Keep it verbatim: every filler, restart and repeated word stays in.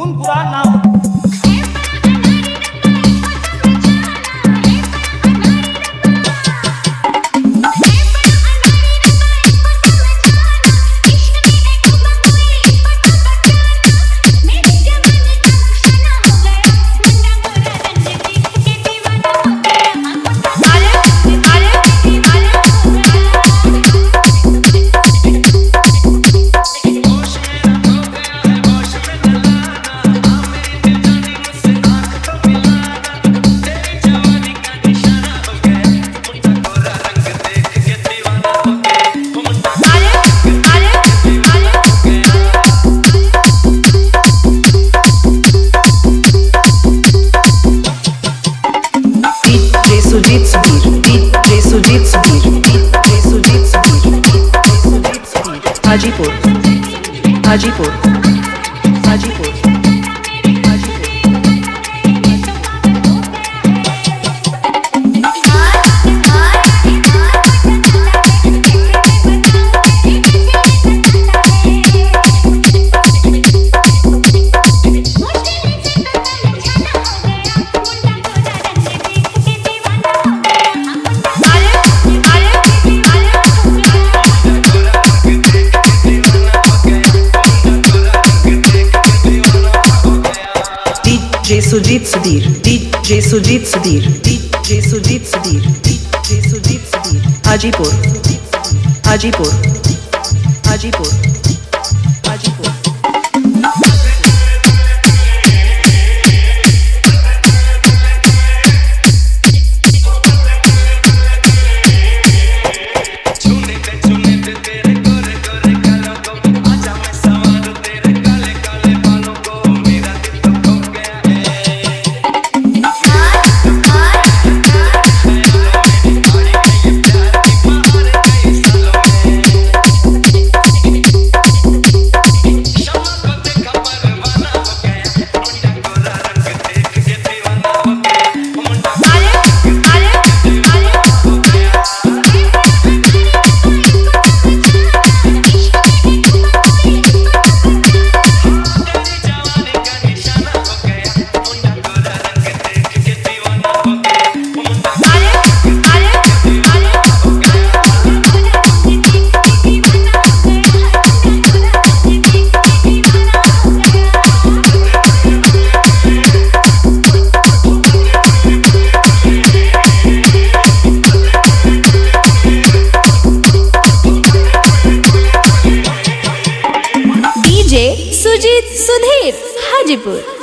खून पुराण ना हो। Sujit Sudhir DJ Sujit Sudhir DJ Sujit Sudhir DJ Sujit Sudhir Hajipur Hajipur Hajipur DJ Sujit Sudhir DJ Sujit Sudhir DJ Sujit Sudhir DJ Sujit Sudhir Hajipur Hajipur Hajipur Hajipur Sujit Sudhir Hajipur.